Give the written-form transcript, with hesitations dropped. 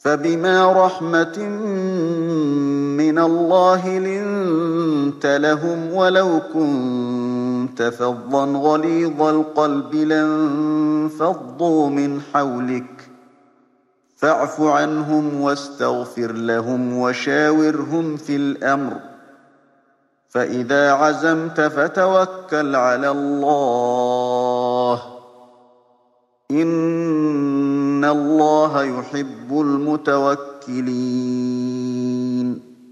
فبما رحمة من الله لنت لهم ولو كنت فظا غليظ القلب لانفضوا من حولك فاعف عنهم واستغفر لهم وشاورهم في الأمر فإذا عزمت فتوكل على الله إن الله يحب المتوكلين